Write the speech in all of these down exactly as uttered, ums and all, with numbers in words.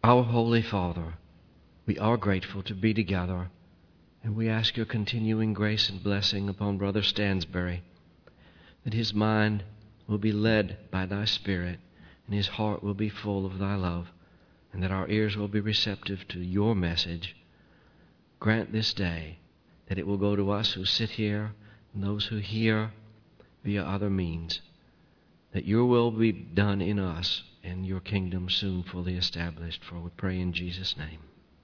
Our Holy Father, we are grateful to be together, and we ask your continuing grace and blessing upon Brother Stansbury, that his mind will be led by thy Spirit, and his heart will be full of thy love, and that our ears will be receptive to your message. Grant this day that it will go to us who sit here and those who hear via other means, that your will be done in us and your kingdom soon fully established. For we pray in Jesus' name.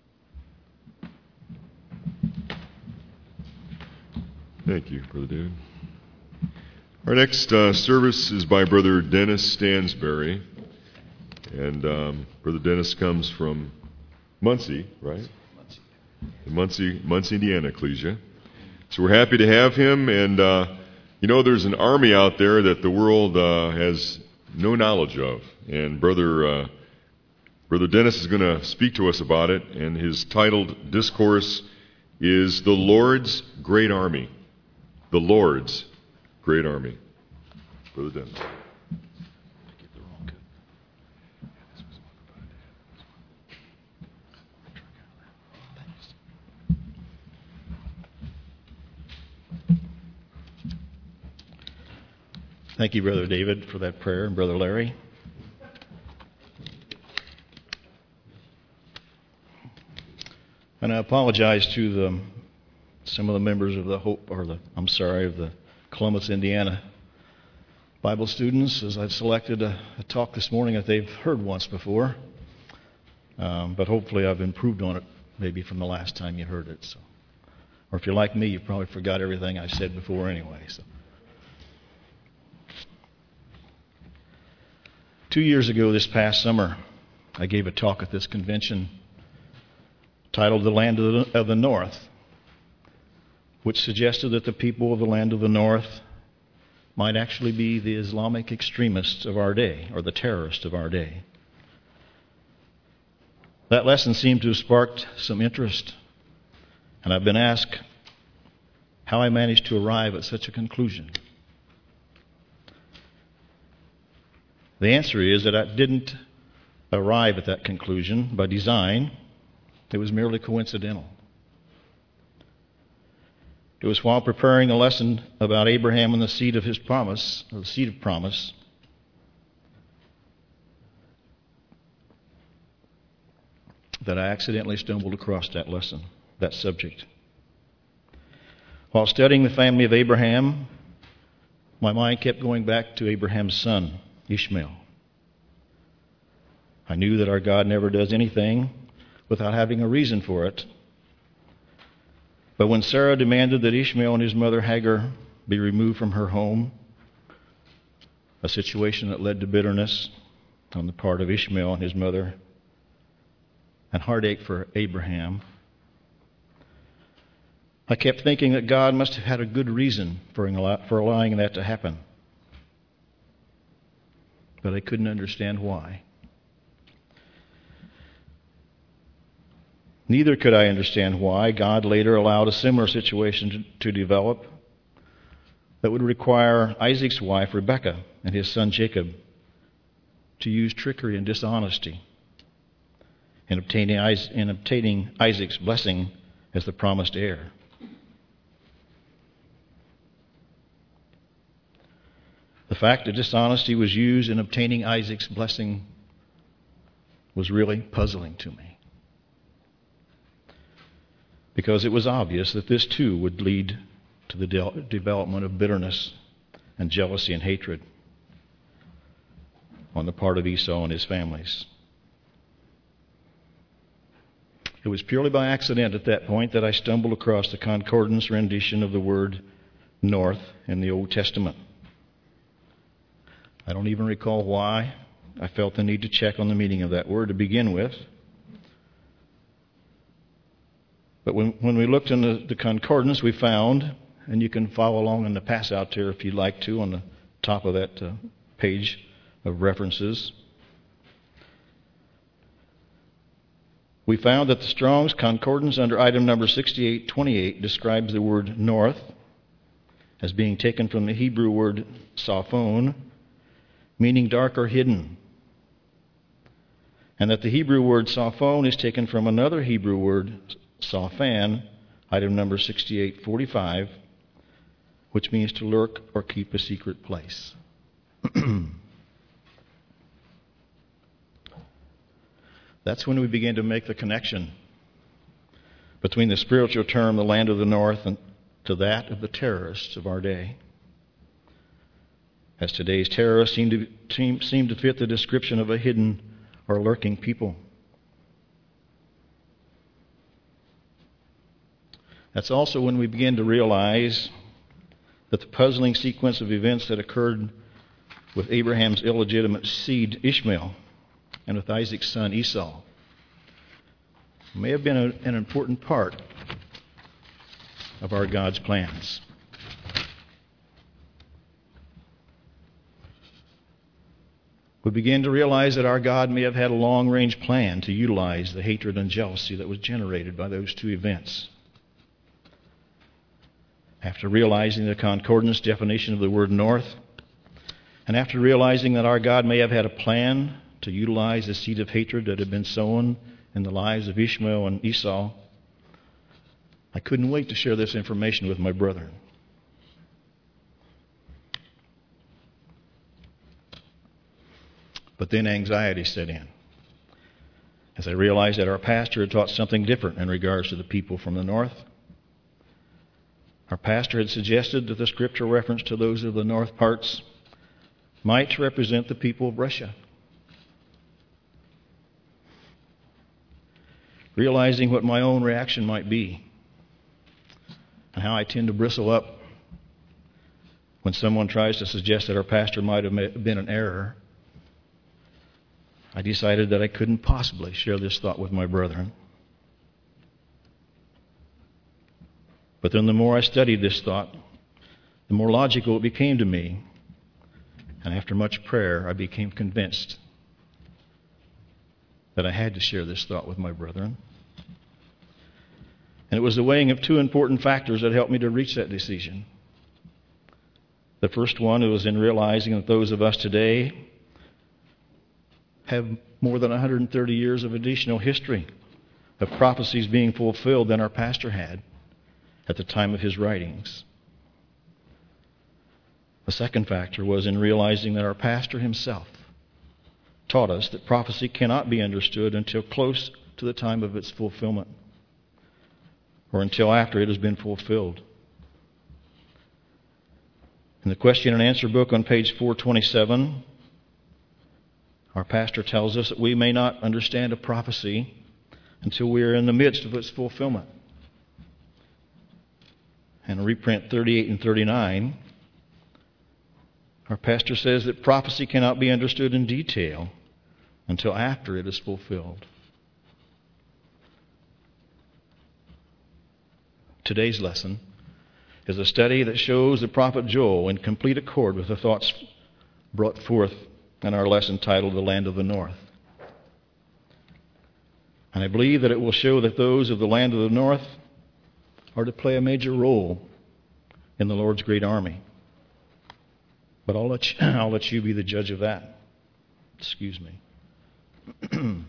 Thank you, Brother David. Our next uh, service is by Brother Dennis Stansbury. And um, Brother Dennis comes from Muncie, right? Muncie. The Muncie, Muncie, Indiana Ecclesia. So we're happy to have him. And, uh, you know, there's an army out there that the world uh, has no knowledge of. And Brother, uh, Brother Dennis is going to speak to us about it. And his titled discourse is The Lord's Great Army. The Lord's Great Army. Brother Dennis. Thank you, Brother David, for that prayer, and Brother Larry. And I apologize to the, some of the members of the Hope, or the, I'm sorry, of the Columbus, Indiana Bible students, as I've selected a, a talk this morning that they've heard once before. Um, but hopefully I've improved on it, maybe from the last time you heard it. So, or if you're like me, you probably forgot everything I said before anyway. So. Two years ago this past summer, I gave a talk at this convention titled The Land of the, of the North, which suggested that the people of the land of the North might actually be the Islamic extremists of our day, or the terrorists of our day. That lesson seemed to have sparked some interest, and I've been asked how I managed to arrive at such a conclusion. The answer is that I didn't arrive at that conclusion by design. It was merely coincidental. It was while preparing a lesson about Abraham and the seed of his promise, or the seed of promise, that I accidentally stumbled across that lesson, that subject. While studying the family of Abraham, my mind kept going back to Abraham's son, Ishmael. I knew that our God never does anything without having a reason for it. But when Sarah demanded that Ishmael and his mother Hagar be removed from her home, a situation that led to bitterness on the part of Ishmael and his mother, and heartache for Abraham, I kept thinking that God must have had a good reason for allowing that to happen. But I couldn't understand why. Neither could I understand why God later allowed a similar situation to, to develop that would require Isaac's wife, Rebekah, and his son Jacob to use trickery and dishonesty in obtaining, in obtaining Isaac's blessing as the promised heir. The fact that dishonesty was used in obtaining Isaac's blessing was really puzzling to me, because it was obvious that this too would lead to the de- development of bitterness and jealousy and hatred on the part of Esau and his families. It was purely by accident at that point that I stumbled across the concordance rendition of the word north in the Old Testament. I don't even recall why I felt the need to check on the meaning of that word to begin with. But when, when we looked in the, the concordance, we found, and you can follow along in the pass out there if you'd like to on the top of that uh, page of references, we found that the Strong's Concordance under item number sixty-eight twenty-eight describes the word north as being taken from the Hebrew word sophon, meaning dark or hidden. and that the Hebrew word sophon is taken from another Hebrew word, sophan, item number sixty-eight forty-five, which means to lurk or keep a secret place. That's when we begin to make the connection between the spiritual term, the land of the north, and to that of the terrorists of our day. As today's terrorists seem to, seem, seem to fit the description of a hidden or lurking people. That's also when we begin to realize that the puzzling sequence of events that occurred with Abraham's illegitimate seed, Ishmael, and with Isaac's son, Esau, may have been a, an important part of our God's plans. We begin to realize that our God may have had a long-range plan to utilize the hatred and jealousy that was generated by those two events. After realizing the concordance definition of the word north, and after realizing that our God may have had a plan to utilize the seed of hatred that had been sown in the lives of Ishmael and Esau, I couldn't wait to share this information with my brethren. But then anxiety set in, as I realized that our pastor had taught something different in regards to the people from the north. Our pastor had suggested that the scripture reference to those of the north parts might represent the people of Russia. Realizing what my own reaction might be, and how I tend to bristle up when someone tries to suggest that our pastor might have been in error, I decided that I couldn't possibly share this thought with my brethren. But then the more I studied this thought, the more logical it became to me. And after much prayer, I became convinced that I had to share this thought with my brethren. And it was the weighing of two important factors that helped me to reach that decision. The first one was in realizing that those of us today have more than one hundred thirty years of additional history of prophecies being fulfilled than our pastor had at the time of his writings. The second factor was in realizing that our pastor himself taught us that prophecy cannot be understood until close to the time of its fulfillment, or until after it has been fulfilled. In the question and answer book on page four twenty-seven, our pastor tells us that we may not understand a prophecy until we are in the midst of its fulfillment. And in reprint thirty-eight and thirty-nine, our pastor says that prophecy cannot be understood in detail until after it is fulfilled. Today's lesson is a study that shows the prophet Joel in complete accord with the thoughts brought forth in our lesson titled The Land of the North. And I believe that it will show that those of the land of the north are to play a major role in the Lord's great army. But I'll let you, I'll let you be the judge of that. Excuse me.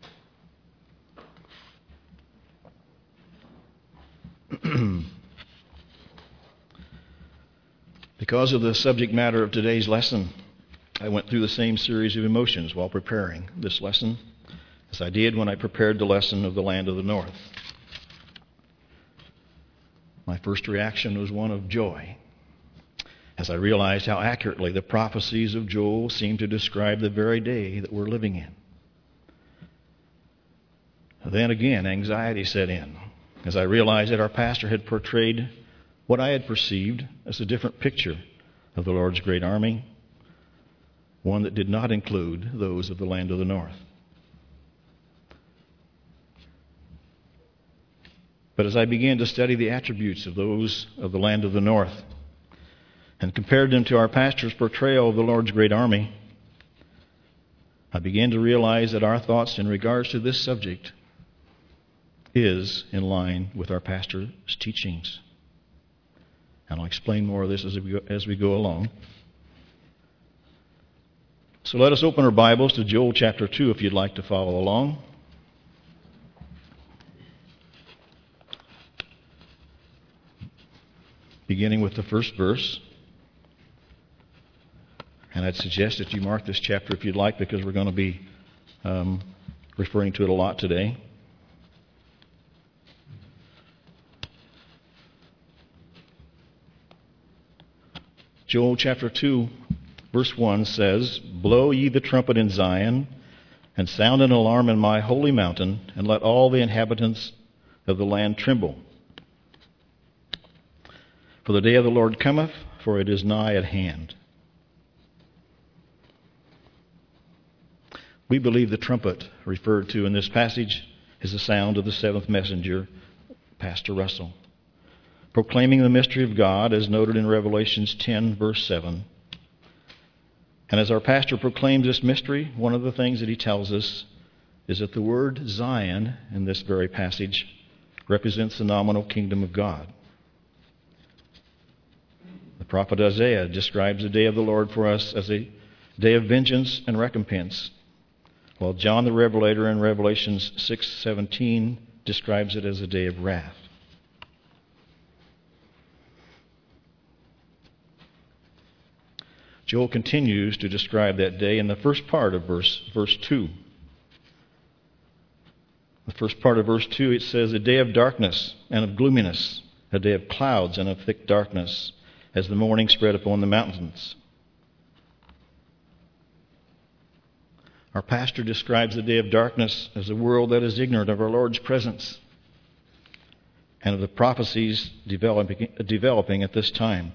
Because of the subject matter of today's lesson, I went through the same series of emotions while preparing this lesson as I did when I prepared the lesson of the land of the north. My first reaction was one of joy as I realized how accurately the prophecies of Joel seem to describe the very day that we're living in. Then again, anxiety set in as I realized that our pastor had portrayed what I had perceived as a different picture of the Lord's great army, one that did not include those of the land of the north. But as I began to study the attributes of those of the land of the north and compared them to our pastor's portrayal of the Lord's great army, I began to realize that our thoughts in regards to this subject is in line with our pastor's teachings. And I'll explain more of this as we go, as we go along. So let us open our Bibles to Joel chapter two if you'd like to follow along. Beginning with the first verse. And I'd suggest that you mark this chapter if you'd like, because we're going to be um, referring to it a lot today. Joel chapter two, verse one says, "Blow ye the trumpet in Zion, and sound an alarm in my holy mountain, and let all the inhabitants of the land tremble. For the day of the Lord cometh, for it is nigh at hand." We believe the trumpet referred to in this passage is the sound of the seventh messenger, Pastor Russell, proclaiming the mystery of God as noted in Revelations ten, verse seven. And as our pastor proclaims this mystery, one of the things that he tells us is that the word Zion in this very passage represents the nominal kingdom of God. The prophet Isaiah describes the day of the Lord for us as a day of vengeance and recompense, while John the Revelator in Revelations six seventeen describes it as a day of wrath. Joel continues to describe that day in the first part of verse, verse two. The first part of verse two, it says, "A day of darkness and of gloominess, a day of clouds and of thick darkness, as the morning spread upon the mountains." Our pastor describes the day of darkness as a world that is ignorant of our Lord's presence and of the prophecies developing, developing at this time.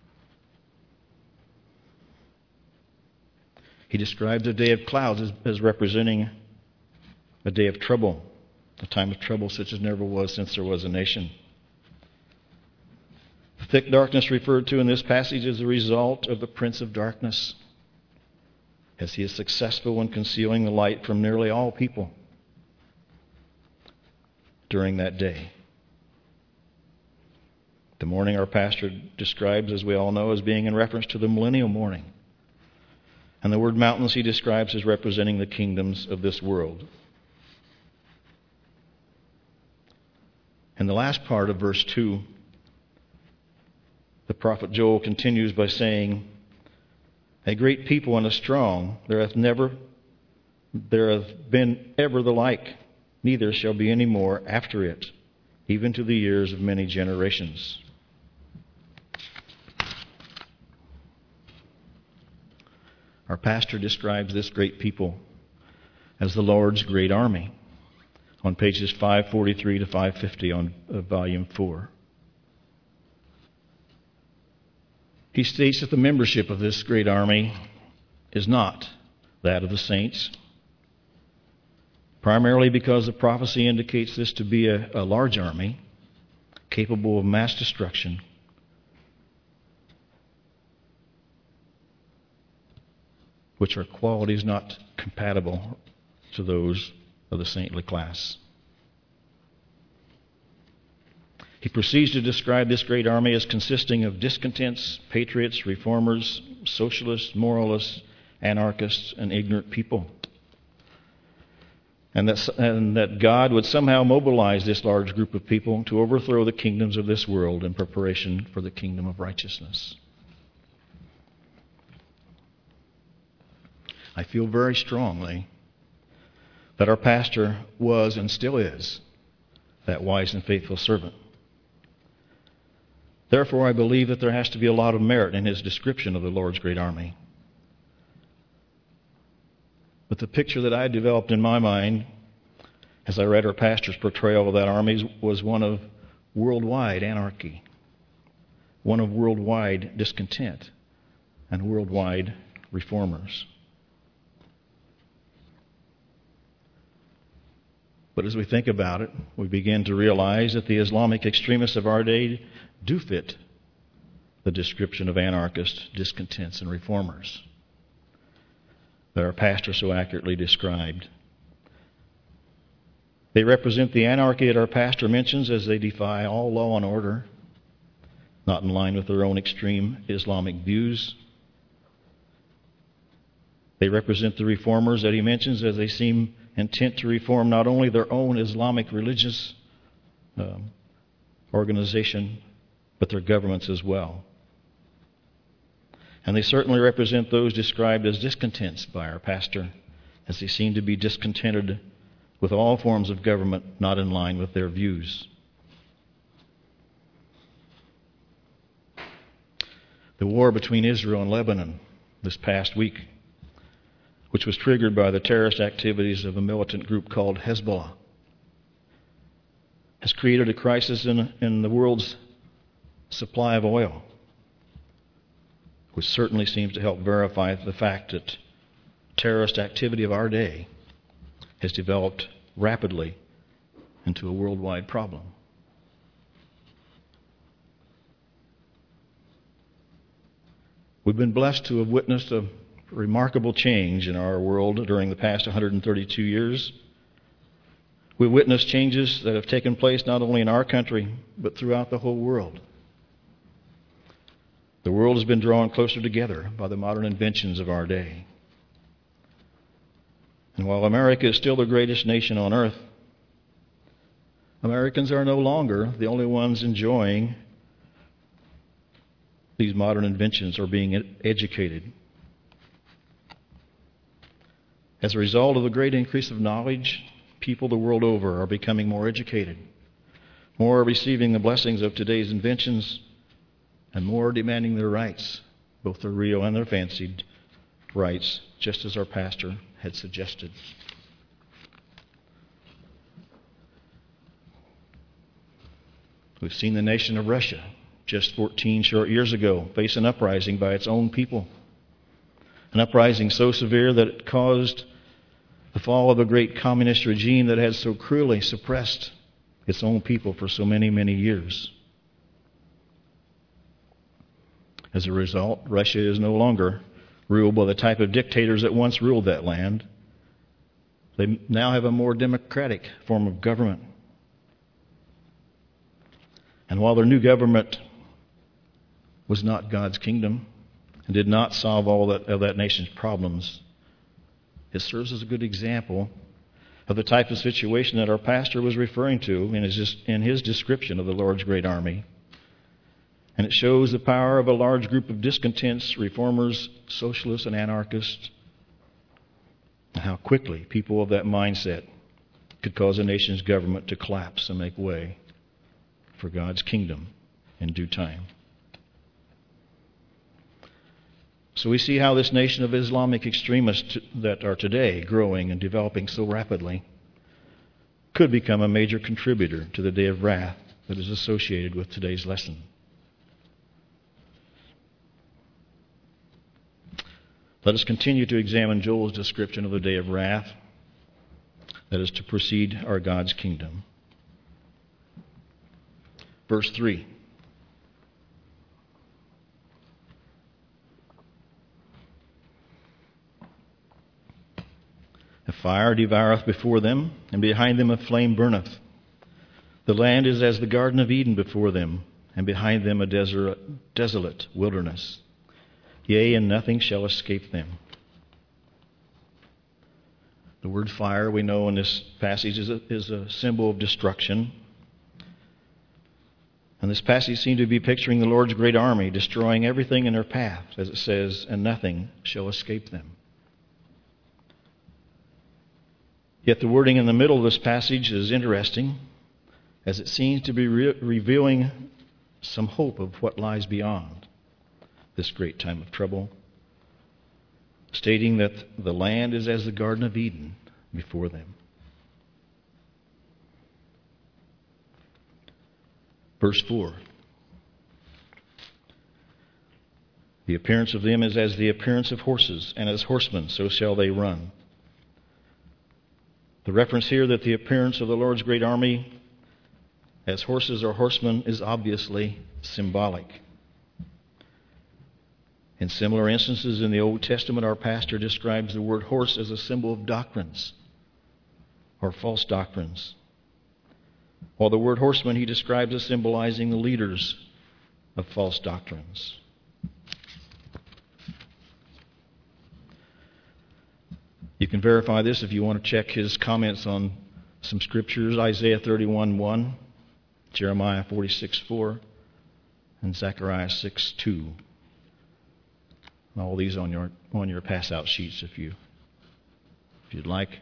He describes the day of clouds as, as representing a day of trouble, a time of trouble such as never was since there was a nation. The thick darkness referred to in this passage is the result of the prince of darkness, as he is successful in concealing the light from nearly all people during that day. The morning our pastor describes, as we all know, as being in reference to the millennial morning. And the word mountains he describes as representing the kingdoms of this world. In the last part of verse two, the prophet Joel continues by saying, "A great people and a strong, there hath never, there hath been ever the like, neither shall be any more after it, even to the years of many generations." Our pastor describes this great people as the Lord's great army on pages five forty-three to five fifty on uh, volume four. He states that the membership of this great army is not that of the saints, primarily because the prophecy indicates this to be a, a large army capable of mass destruction, which are qualities not compatible to those of the saintly class. He proceeds to describe this great army as consisting of discontents, patriots, reformers, socialists, moralists, anarchists, and ignorant people. And that, and that God would somehow mobilize this large group of people to overthrow the kingdoms of this world in preparation for the kingdom of righteousness. I feel very strongly that our pastor was and still is that wise and faithful servant. Therefore, I believe that there has to be a lot of merit in his description of the Lord's great army. But the picture that I developed in my mind as I read our pastor's portrayal of that army was one of worldwide anarchy, one of worldwide discontent, and worldwide reformers. But as we think about it, we begin to realize that the Islamic extremists of our day do fit the description of anarchists, discontents, and reformers that our pastor so accurately described. They represent the anarchy that our pastor mentions as they defy all law and order, not in line with their own extreme Islamic views. They represent the reformers that he mentions, as they seem intent to reform not only their own Islamic religious um, organization, but their governments as well. And they certainly represent those described as discontents by our pastor, as they seem to be discontented with all forms of government not in line with their views. The war between Israel and Lebanon this past week, which was triggered by the terrorist activities of a militant group called Hezbollah, has created a crisis in, in the world's supply of oil, which certainly seems to help verify the fact that terrorist activity of our day has developed rapidly into a worldwide problem. We've been blessed to have witnessed a remarkable change in our world during the past one hundred thirty-two years. We've witnessed changes that have taken place not only in our country, but throughout the whole world. The world has been drawn closer together by the modern inventions of our day. And while America is still the greatest nation on earth, Americans are no longer the only ones enjoying these modern inventions or being educated. As a result of the great increase of knowledge, people the world over are becoming more educated, more receiving the blessings of today's inventions, and more demanding their rights, both their real and their fancied rights, just as our pastor had suggested. We've seen the nation of Russia just fourteen short years ago face an uprising by its own people. An uprising so severe that it caused the fall of a great communist regime that had so cruelly suppressed its own people for so many, many years. As a result, Russia is no longer ruled by the type of dictators that once ruled that land. They now have a more democratic form of government. And while their new government was not God's kingdom and did not solve all that, of that nation's problems, it serves as a good example of the type of situation that our pastor was referring to in his, in his description of the Lord's great army. And it shows the power of a large group of discontents, reformers, socialists, and anarchists, and how quickly people of that mindset could cause a nation's government to collapse and make way for God's kingdom in due time. So we see how this nation of Islamic extremists that are today growing and developing so rapidly could become a major contributor to the day of wrath that is associated with today's lesson. Let us continue to examine Joel's description of the day of wrath that is to precede our God's kingdom. Verse three. A fire devoureth before them, and behind them a flame burneth. The land is as the Garden of Eden before them, and behind them a desert, desolate wilderness. Yea, and nothing shall escape them. The word fire, we know in this passage, is a, is a symbol of destruction. And this passage seems to be picturing the Lord's great army destroying everything in their path, as it says, and nothing shall escape them. Yet the wording in the middle of this passage is interesting, as it seems to be re- revealing some hope of what lies beyond this great time of trouble, stating that the land is as the Garden of Eden before them. Verse four. The appearance of them is as the appearance of horses, and as horsemen so shall they run. The reference here that the appearance of the Lord's great army as horses or horsemen is obviously symbolic. In similar instances in the Old Testament, our pastor describes the word horse as a symbol of doctrines or false doctrines, while the word horseman he describes as symbolizing the leaders of false doctrines. You can verify this if you want to check his comments on some scriptures, Isaiah thirty-one one, Jeremiah forty-six four, and Zechariah six two. All these on your on your pass-out sheets if you if you'd like.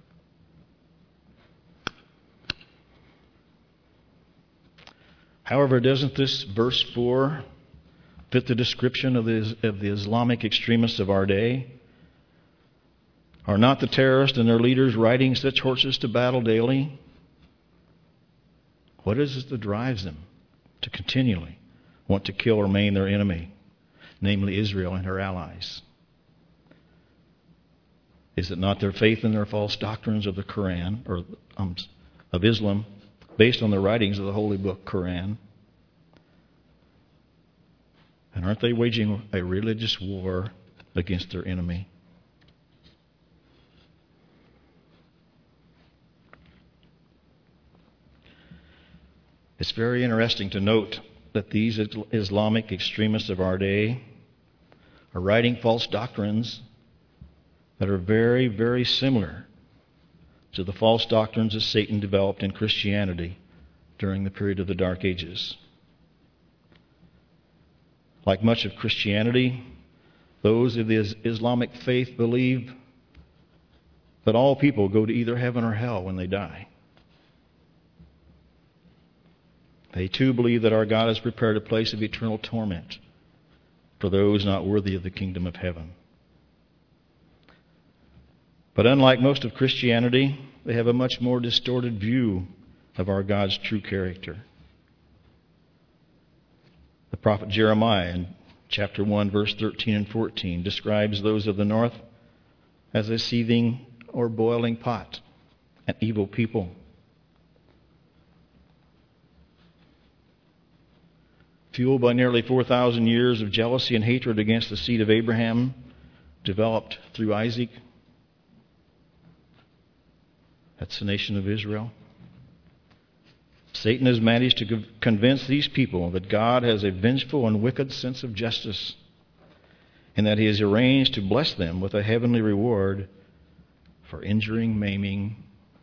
However, doesn't this verse four fit the description of the, of the Islamic extremists of our day? Are not the terrorists and their leaders riding such horses to battle daily? What is it that drives them to continually want to kill or maim their enemy, namely Israel and her allies? Is it not their faith in their false doctrines of the Quran, or um, of Islam, based on the writings of the holy book Quran? And aren't they waging a religious war against their enemy? It's very interesting to note that these Islamic extremists of our day are writing false doctrines that are very, very similar to the false doctrines that Satan developed in Christianity during the period of the Dark Ages. Like much of Christianity, those of the Islamic faith believe that all people go to either heaven or hell when they die. They too believe that our God has prepared a place of eternal torment for those not worthy of the kingdom of heaven. But unlike most of Christianity, they have a much more distorted view of our God's true character. The prophet Jeremiah in chapter one, verse thirteen and fourteen describes those of the north as a seething or boiling pot, an evil people. Fueled by nearly four thousand years of jealousy and hatred against the seed of Abraham, developed through Isaac. That's the nation of Israel. Satan has managed to convince these people that God has a vengeful and wicked sense of justice, and that He has arranged to bless them with a heavenly reward for injuring, maiming,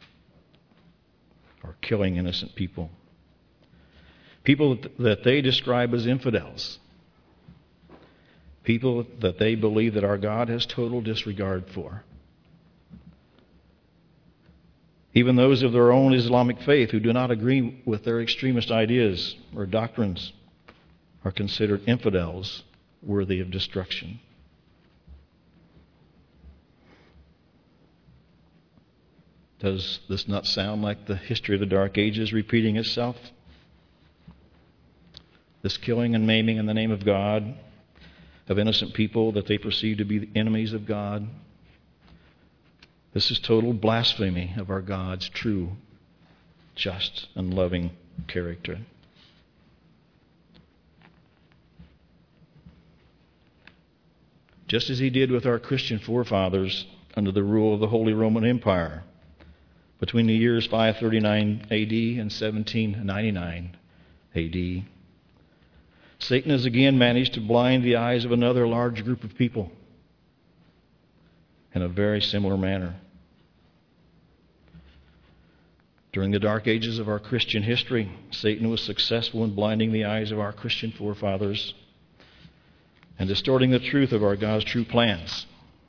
or killing innocent people. People that they describe as infidels. People that they believe that our God has total disregard for. Even those of their own Islamic faith who do not agree with their extremist ideas or doctrines are considered infidels worthy of destruction. Does this not sound like the history of the Dark Ages repeating itself? This killing and maiming in the name of God of innocent people that they perceive to be the enemies of God. This is total blasphemy of our God's true, just, and loving character. Just as He did with our Christian forefathers under the rule of the Holy Roman Empire between the years five thirty-nine A D and seventeen ninety-nine A D, Satan has again managed to blind the eyes of another large group of people in a very similar manner. During the dark ages of our Christian history, Satan was successful in blinding the eyes of our Christian forefathers and distorting the truth of our God's true plans.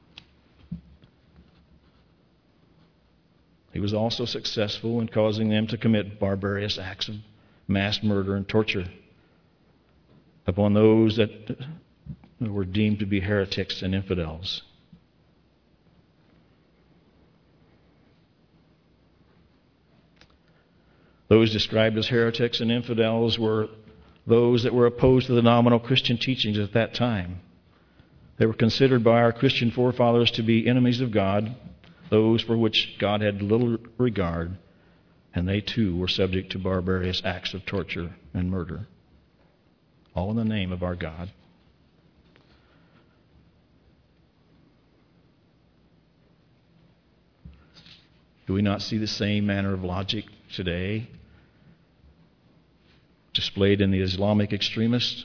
He was also successful in causing them to commit barbarous acts of mass murder and torture upon those that were deemed to be heretics and infidels. Those described as heretics and infidels were those that were opposed to the nominal Christian teachings at that time. They were considered by our Christian forefathers to be enemies of God, those for which God had little regard, and they too were subject to barbarous acts of torture and murder, all in the name of our God. Do we not see the same manner of logic today displayed in the Islamic extremists?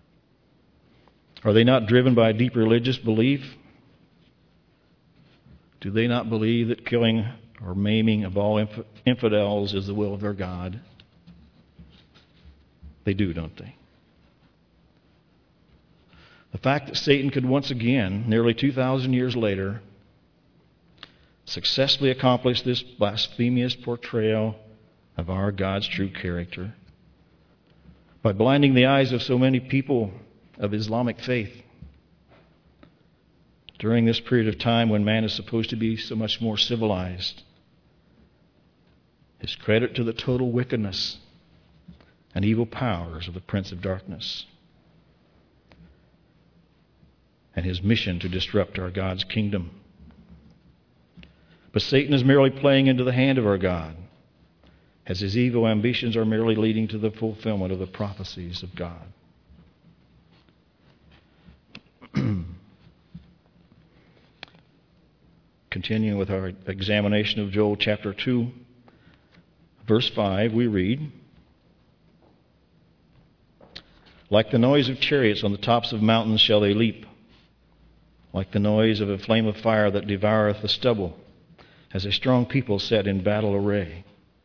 Are they not driven by a deep religious belief Do they not believe that killing or maiming of all inf- infidels is the will of their God? They do, don't they? The fact that Satan could once again, nearly two thousand years later, successfully accomplish this blasphemous portrayal of our God's true character by blinding the eyes of so many people of Islamic faith during this period of time when man is supposed to be so much more civilized, is credit to the total wickedness and evil powers of the Prince of Darkness and his mission to disrupt our God's kingdom. But Satan is merely playing into the hand of our God, as his evil ambitions are merely leading to the fulfillment of the prophecies of God. Continuing with our examination of Joel chapter two, verse five, we read, "Like the noise of chariots on the tops of mountains shall they leap, like the noise of a flame of fire that devoureth the stubble, as a strong people set in battle array."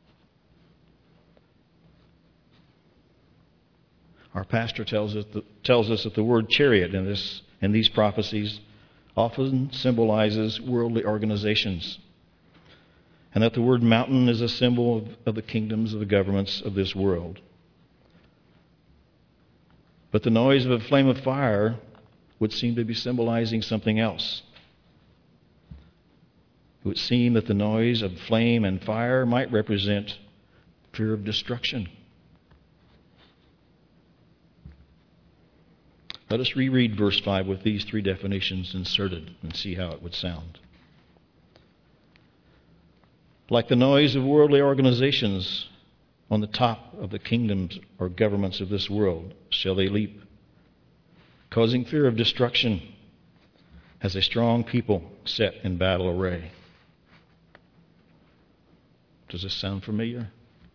Our pastor tells us, that, tells us that the word chariot in, this, in these prophecies often symbolizes worldly organizations, and that the word mountain is a symbol of, of the kingdoms of the governments of this world. But the noise of a flame of fire would seem to be symbolizing something else. It would seem that the noise of flame and fire might represent fear of destruction. Let us reread verse five with these three definitions inserted and see how it would sound. Like the noise of worldly organizations on the top of the kingdoms or governments of this world shall they leap, causing fear of destruction as a strong people set in battle array. Does this sound familiar?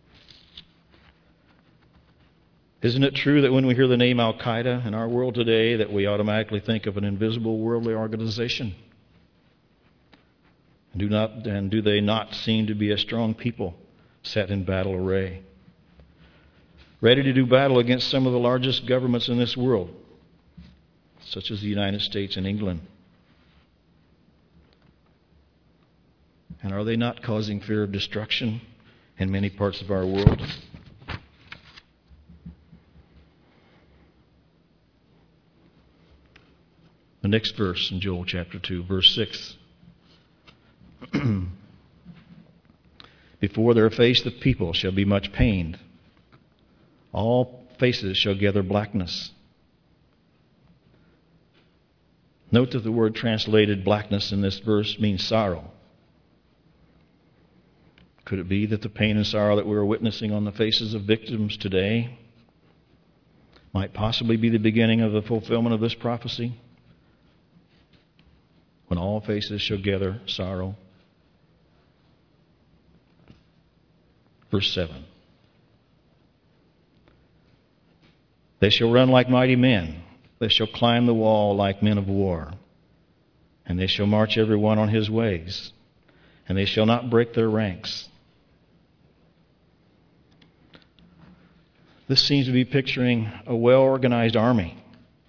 Isn't it true that when we hear the name Al-Qaeda in our world today that we automatically think of an invisible worldly organization? And do not and do they not seem to be a strong people set in battle array, ready to do battle against some of the largest governments in this world, such as the United States and England? And are they not causing fear of destruction in many parts of our world? The next verse in Joel chapter two, verse six. "Before their face the people shall be much pained. All faces shall gather blackness." Note that the word translated blackness in this verse means sorrow. Could it be that the pain and sorrow that we are witnessing on the faces of victims today might possibly be the beginning of the fulfillment of this prophecy? When all faces shall gather sorrow. Verse seven. "They shall run like mighty men. They shall climb the wall like men of war. And they shall march every one on his ways. And they shall not break their ranks." This seems to be picturing a well-organized army.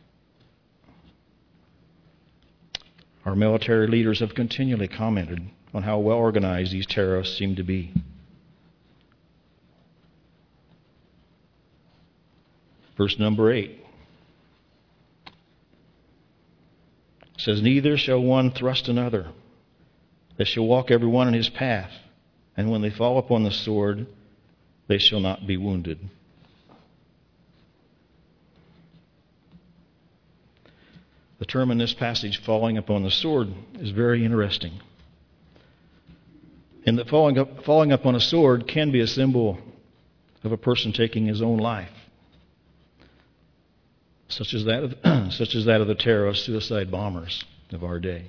Our military leaders have continually commented on how well organized these terrorists seem to be. Verse number eight says, "Neither shall one thrust another. They shall walk every one in his path. And when they fall upon the sword, they shall not be wounded." The term in this passage, "falling upon the sword," is very interesting. In that falling up, falling upon a sword can be a symbol of a person taking his own life, such as that of, such as that of the terrorist suicide bombers of our day.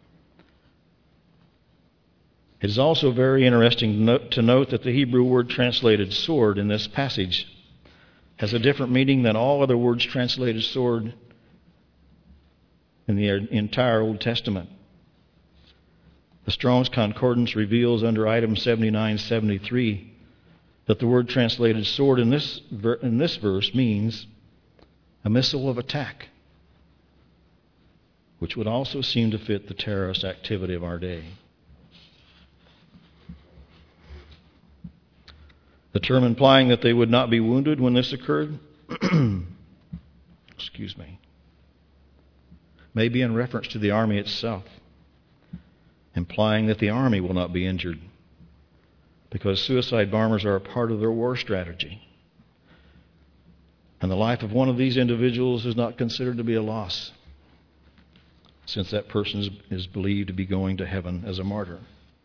It is also very interesting to note, to note that the Hebrew word translated sword in this passage has a different meaning than all other words translated sword in the entire Old Testament. The Strong's Concordance reveals under item seventy-nine seventy-three that the word translated sword in this, in this verse means a missile of attack, which would also seem to fit the terrorist activity of our day. The term implying that they would not be wounded when this occurred, excuse me, may be in reference to the army itself, implying that the army will not be injured, because suicide bombers are a part of their war strategy. And the life of one of these individuals is not considered to be a loss, since that person is, is believed to be going to heaven as a martyr.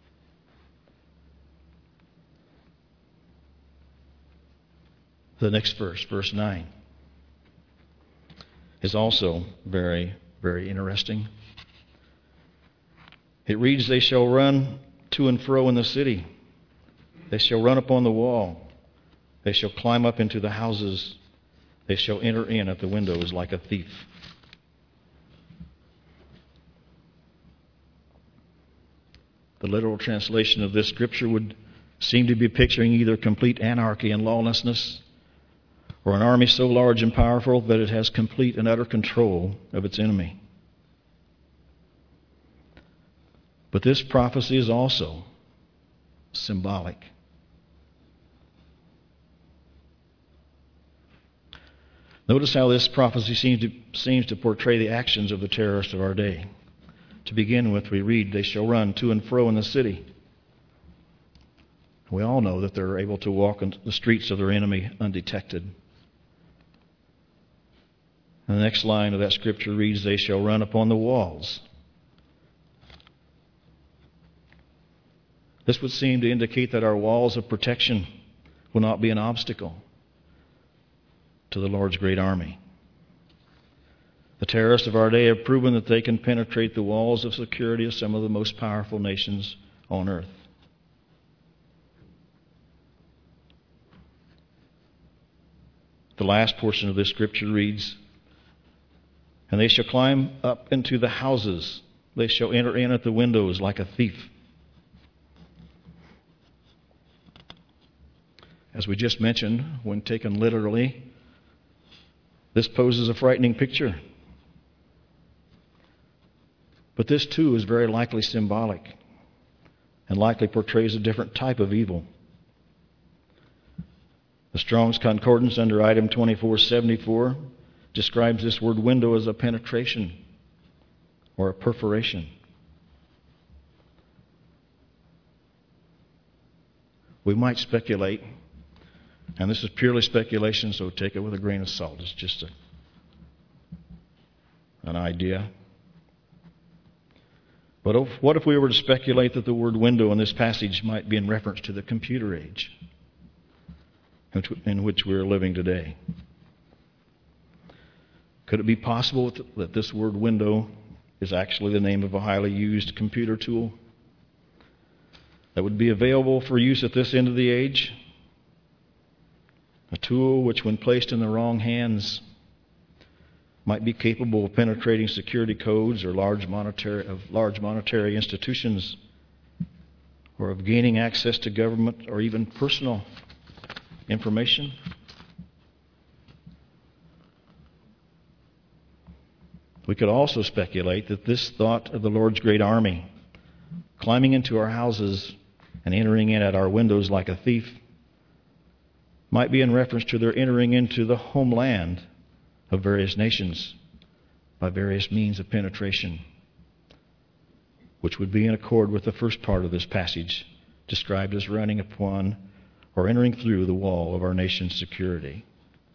The next verse, verse nine, is also very, very interesting. It reads, "They shall run to and fro in the city. They shall run upon the wall. They shall climb up into the houses. They shall enter in at the windows like a thief." The literal translation of this scripture would seem to be picturing either complete anarchy and lawlessness, or an army so large and powerful that it has complete and utter control of its enemy. But this prophecy is also symbolic. Notice how this prophecy seems to, seems to portray the actions of the terrorists of our day. To begin with, we read, "They shall run to and fro in the city." We all know that they're able to walk in the streets of their enemy undetected. And the next line of that scripture reads, "They shall run upon the walls." This would seem to indicate that our walls of protection will not be an obstacle to the Lord's great army. The terrorists of our day have proven that they can penetrate the walls of security of some of the most powerful nations on earth. The last portion of this scripture reads, "And they shall climb up into the houses. They shall enter in at the windows like a thief." As we just mentioned, when taken literally, this poses a frightening picture. But this too is very likely symbolic and likely portrays a different type of evil. The Strong's Concordance under item twenty-four seventy-four describes this word window as a penetration or a perforation. We might speculate, and this is purely speculation, so take it with a grain of salt. It's just a, an idea. But if, what if we were to speculate that the word window in this passage might be in reference to the computer age in which we are living today? Could it be possible that this word window is actually the name of a highly used computer tool that would be available for use at this end of the age? A tool which, when placed in the wrong hands, might be capable of penetrating security codes or large monetary, of large monetary institutions, or of gaining access to government or even personal information. We could also speculate that this thought of the Lord's great army climbing into our houses and entering in at our windows like a thief might be in reference to their entering into the homeland of various nations by various means of penetration, which would be in accord with the first part of this passage, described as running upon or entering through the wall of our nation's security.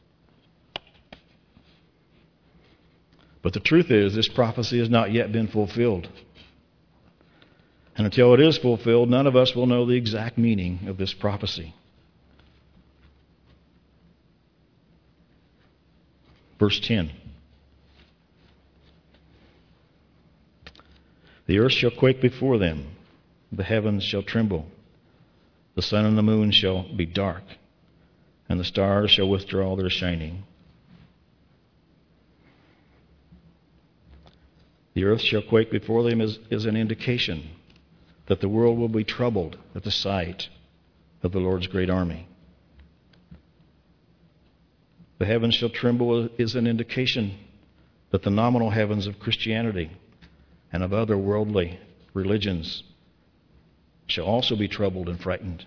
But the truth is, this prophecy has not yet been fulfilled. And until it is fulfilled, none of us will know the exact meaning of this prophecy. Verse ten. "The earth shall quake before them, the heavens shall tremble, the sun and the moon shall be dark, and the stars shall withdraw their shining. The earth shall quake before them is, is an indication that the world will be troubled at the sight of the Lord's great army. The heavens shall tremble is an indication that the nominal heavens of Christianity and of other worldly religions shall also be troubled and frightened.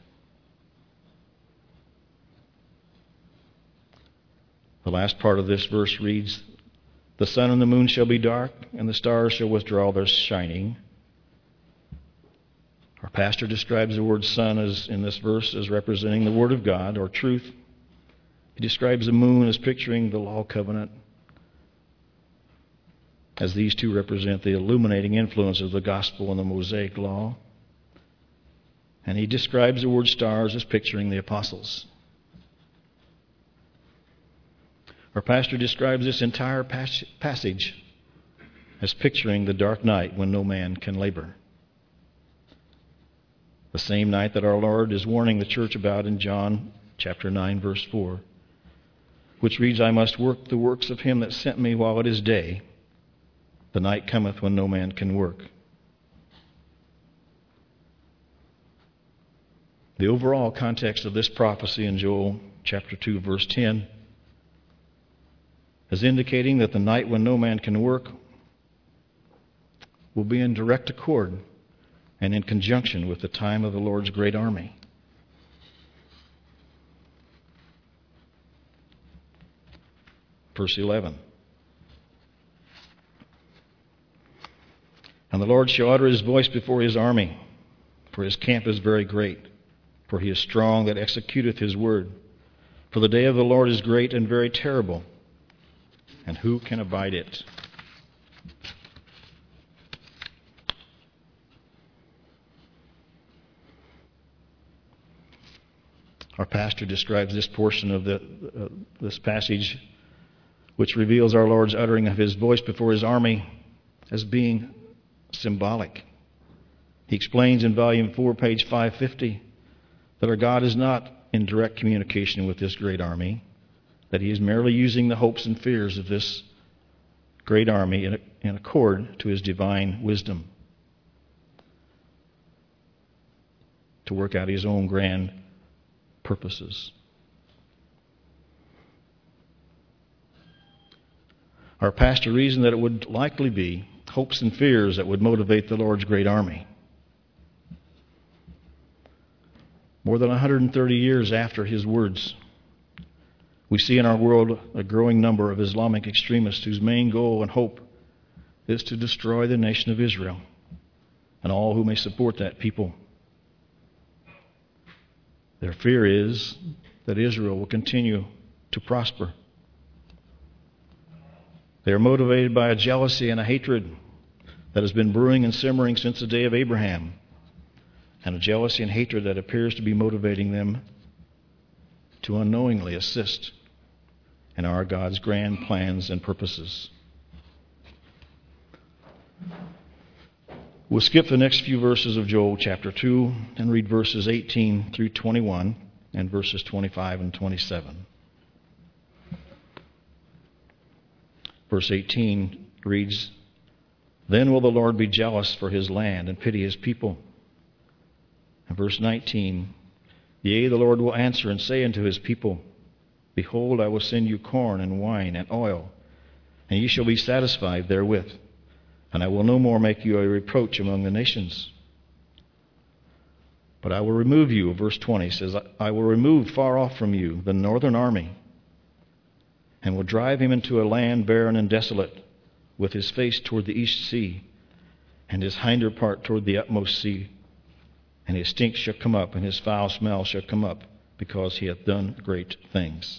The last part of this verse reads, "The sun and the moon shall be dark, and the stars shall withdraw their shining." Our pastor describes the word sun as in this verse as representing the Word of God, or truth. He describes the moon as picturing the law covenant, as these two represent the illuminating influence of the gospel and the Mosaic law. And he describes the word stars as picturing the apostles. Our pastor describes this entire pas- passage as picturing the dark night when no man can labor. The same night that our Lord is warning the church about in John chapter nine, verse four, which reads, "I must work the works of him that sent me while it is day. The night cometh when no man can work." The overall context of this prophecy in Joel chapter two, verse ten, is indicating that the night when no man can work will be in direct accord and in conjunction with the time of the Lord's great army. Verse eleven. "And the Lord shall utter his voice before his army, for his camp is very great, for he is strong that executeth his word. For the day of the Lord is great and very terrible, and who can abide it?" Our pastor describes this portion of the, uh, this passage, which reveals our Lord's uttering of his voice before his army, as being symbolic. He explains in volume four, page five fifty, that our God is not in direct communication with this great army, that he is merely using the hopes and fears of this great army in, in accord to his divine wisdom to work out his own grand purposes. Our pastor reasoned that it would likely be hopes and fears that would motivate the Lord's great army. More than one hundred thirty years after his words, we see in our world a growing number of Islamic extremists whose main goal and hope is to destroy the nation of Israel and all who may support that people. Their fear is that Israel will continue to prosper. They are motivated by a jealousy and a hatred that has been brewing and simmering since the day of Abraham, and a jealousy and hatred that appears to be motivating them to unknowingly assist in our God's grand plans and purposes. We'll skip the next few verses of Joel chapter two and read verses eighteen through twenty-one and verses twenty-five and twenty-seven. Verse eighteen reads, "Then will the Lord be jealous for his land and pity his people." And verse nineteen, "Yea, the Lord will answer and say unto his people, Behold, I will send you corn and wine and oil, and ye shall be satisfied therewith. And I will no more make you a reproach among the nations. But I will remove you," verse twenty says, "I will remove far off from you the northern army, and will drive him into a land barren and desolate, with his face toward the east sea, and his hinder part toward the utmost sea. And his stink shall come up, and his foul smell shall come up, because he hath done great things."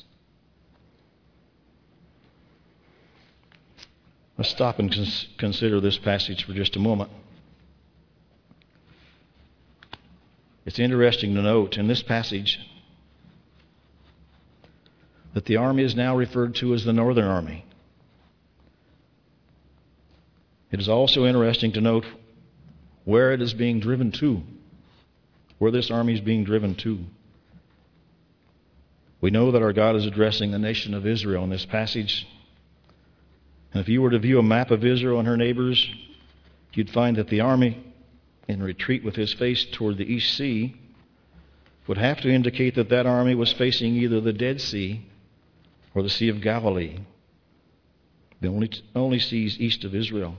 Let's stop and cons- consider this passage for just a moment. It's interesting to note in this passage that the army is now referred to as the Northern Army. It is also interesting to note where it is being driven to, where this army is being driven to. We know that our God is addressing the nation of Israel in this passage. And if you were to view a map of Israel and her neighbors, you'd find that the army in retreat with his face toward the East Sea would have to indicate that that army was facing either the Dead Sea or the Sea of Galilee, the only, only seas east of Israel.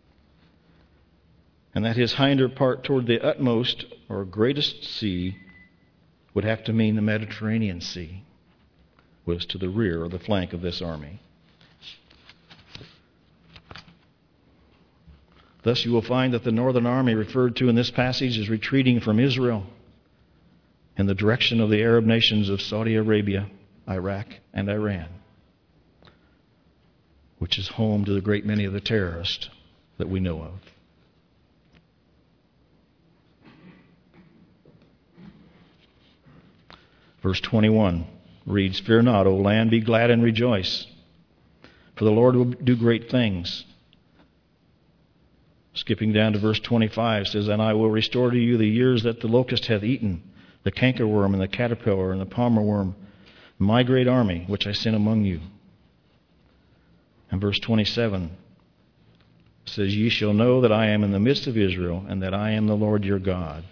And that his hinder part toward the utmost or greatest sea would have to mean the Mediterranean Sea was to the rear or the flank of this army. Thus you will find that the northern army referred to in this passage is retreating from Israel in the direction of the Arab nations of Saudi Arabia, Iraq, and Iran, which is home to the great many of the terrorists that we know of. Verse twenty-one reads, "Fear not, O land, be glad and rejoice, for the Lord will do great things." Skipping down to verse twenty-five says, "And I will restore to you the years that the locust hath eaten, the cankerworm and the caterpillar and the palmer worm, my great army which I sent among you." And verse twenty-seven says, "Ye shall know that I am in the midst of Israel, and that I am the Lord your God."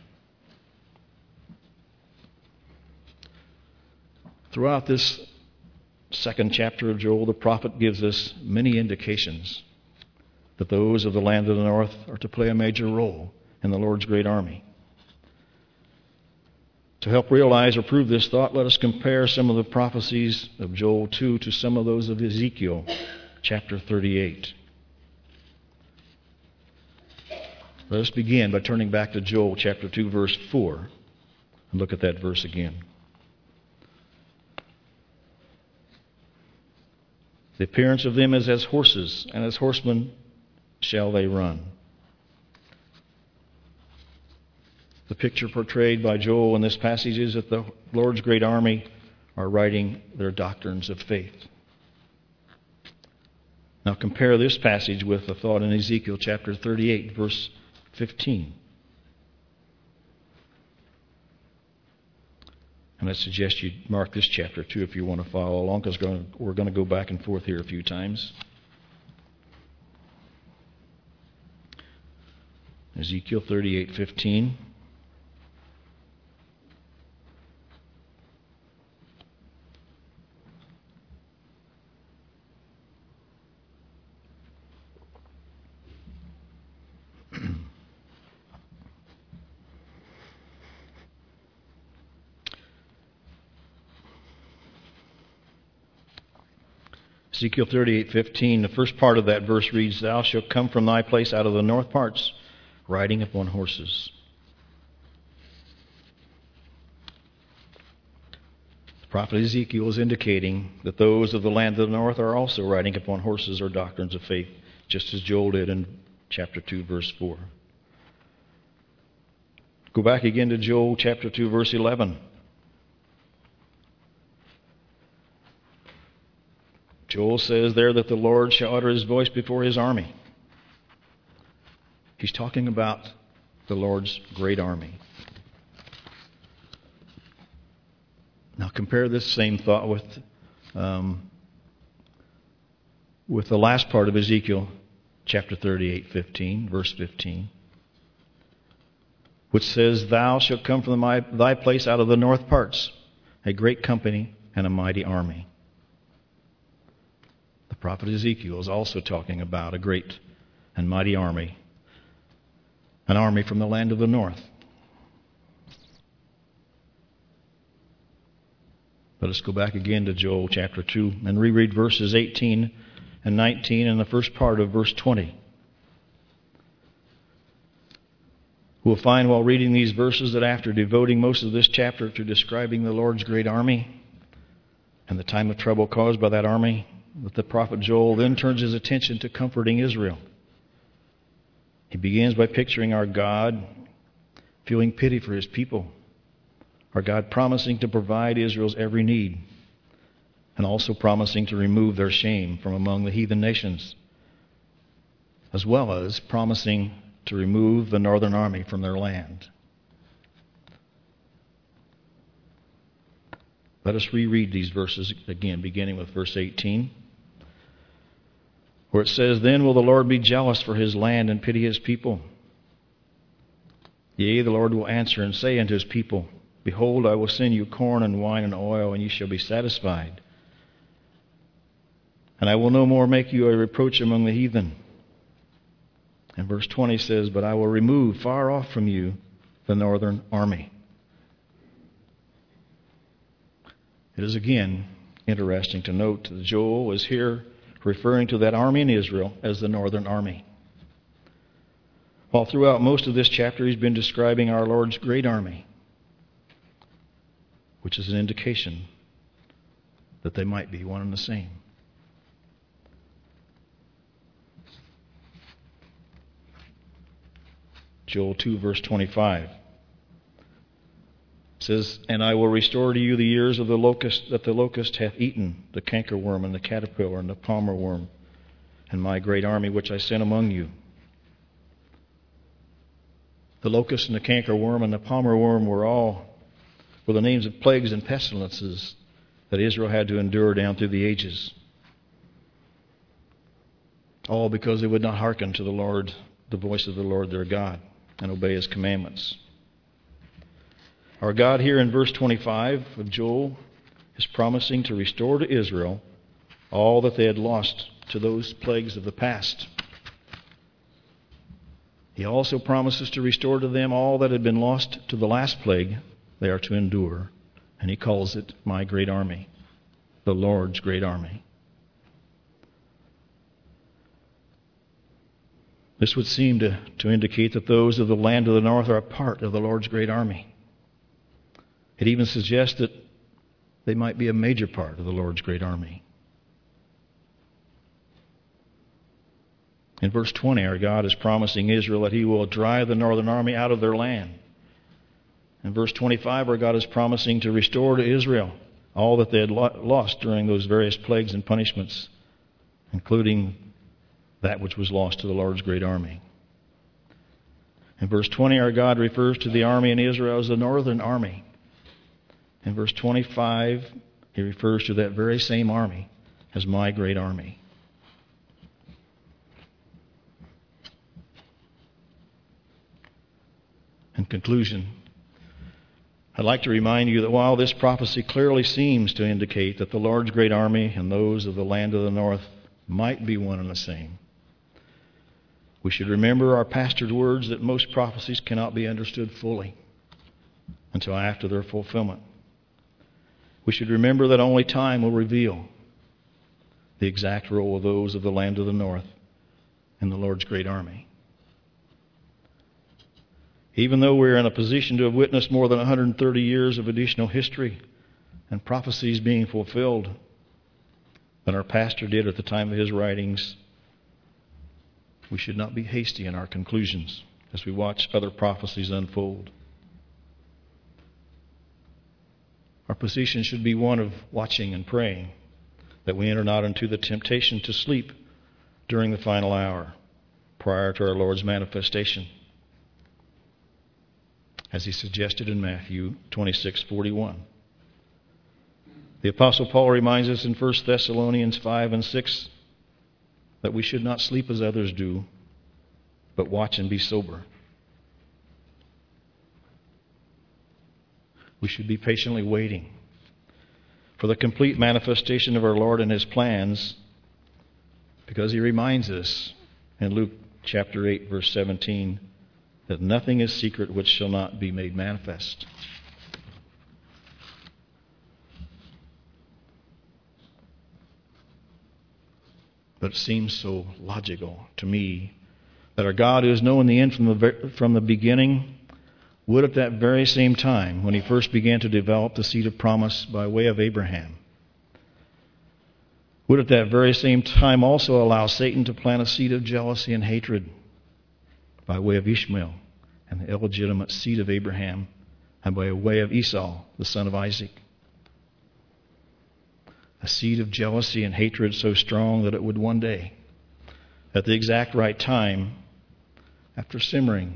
Throughout this second chapter of Joel, the prophet gives us many indications that those of the land of the north are to play a major role in the Lord's great army. To help realize or prove this thought, let us compare some of the prophecies of Joel two to some of those of Ezekiel chapter thirty-eight. Let us begin by turning back to Joel chapter two, verse four, and look at that verse again. "The appearance of them is as horses, and as horsemen shall they run." The picture portrayed by Joel in this passage is that the Lord's great army are writing their doctrines of faith. Now compare this passage with the thought in Ezekiel chapter thirty-eight, verse fifteen. And I suggest you mark this chapter too if you want to follow along, because we're going to go back and forth here a few times. Ezekiel thirty-eight fifteen. Ezekiel thirty-eight fifteen, the first part of that verse reads, "Thou shalt come from thy place out of the north parts, riding upon horses." The prophet Ezekiel is indicating that those of the land of the north are also riding upon horses or doctrines of faith, just as Joel did in chapter two, verse four. Go back again to Joel chapter two, verse eleven. Joel says there that the Lord shall utter his voice before his army. He's talking about the Lord's great army. Now compare this same thought with, um, with the last part of Ezekiel chapter thirty-eight fifteen, verse fifteen, which says, "Thou shalt come from my, thy place out of the north parts, a great company and a mighty army." The prophet Ezekiel is also talking about a great and mighty army, an army from the land of the north. Let us go back again to Joel chapter two and reread verses eighteen and nineteen and the first part of verse twenty. We'll find while reading these verses that after devoting most of this chapter to describing the Lord's great army and the time of trouble caused by that army, that the prophet Joel then turns his attention to comforting Israel. He begins by picturing our God feeling pity for his people, our God promising to provide Israel's every need, and also promising to remove their shame from among the heathen nations, as well as promising to remove the northern army from their land. Let us reread these verses again, beginning with verse eighteen, where it says, "Then will the Lord be jealous for his land and pity his people. Yea, the Lord will answer and say unto his people, Behold, I will send you corn and wine and oil, and ye shall be satisfied. And I will no more make you a reproach among the heathen. And verse twenty says, But I will remove far off from you the northern army. It is again interesting to note that Joel is here referring to that army in Israel as the northern army. While throughout most of this chapter he's been describing our Lord's great army, which is an indication that they might be one and the same. Joel two, verse twenty-five says, And I will restore to you the years of the locust that the locust hath eaten, the cankerworm and the caterpillar and the palmer worm, and my great army which I sent among you. The locust and the cankerworm and the palmer worm were all were the names of plagues and pestilences that Israel had to endure down through the ages. All because they would not hearken to the Lord, the voice of the Lord their God, and obey his commandments. Our God here in verse twenty-five of Joel is promising to restore to Israel all that they had lost to those plagues of the past. He also promises to restore to them all that had been lost to the last plague they are to endure. And he calls it my great army, the Lord's great army. This would seem to, to indicate that those of the land of the north are a part of the Lord's great army. It even suggests that they might be a major part of the Lord's great army. In verse twenty, our God is promising Israel that he will drive the northern army out of their land. In verse twenty-five, our God is promising to restore to Israel all that they had lost during those various plagues and punishments, including that which was lost to the Lord's great army. In verse twenty, our God refers to the army in Israel as the northern army. In verse twenty-five, he refers to that very same army as my great army. In conclusion, I'd like to remind you that while this prophecy clearly seems to indicate that the Lord's great army and those of the land of the north might be one and the same, we should remember our pastor's words that most prophecies cannot be understood fully until after their fulfillment. We should remember that only time will reveal the exact role of those of the land of the north in the Lord's great army. Even though we're in a position to have witnessed more than one hundred thirty years of additional history and prophecies being fulfilled than our pastor did at the time of his writings, we should not be hasty in our conclusions as we watch other prophecies unfold. Our position should be one of watching and praying that we enter not into the temptation to sleep during the final hour prior to our Lord's manifestation, as he suggested in Matthew twenty-six forty-one. The Apostle Paul reminds us in First Thessalonians five and six that we should not sleep as others do, but watch and be sober. We should be patiently waiting for the complete manifestation of our Lord and his plans, because he reminds us in Luke chapter eight, verse seventeen, that nothing is secret which shall not be made manifest. But it seems so logical to me that our God, who has known the end from the, from the beginning, would at that very same time, when he first began to develop the seed of promise by way of Abraham, would at that very same time also allow Satan to plant a seed of jealousy and hatred by way of Ishmael and the illegitimate seed of Abraham, and by way of Esau, the son of Isaac. A seed of jealousy and hatred so strong that it would one day, at the exact right time, after simmering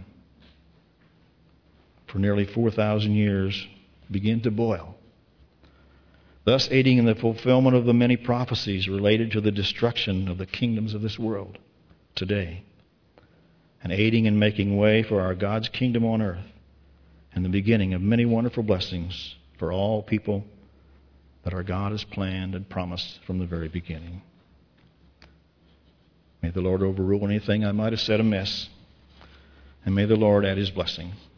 for nearly four thousand years, begin to boil, thus aiding in the fulfillment of the many prophecies related to the destruction of the kingdoms of this world today, and aiding in making way for our God's kingdom on earth and the beginning of many wonderful blessings for all people that our God has planned and promised from the very beginning. May the Lord overrule anything I might have said amiss, and may the Lord add His blessing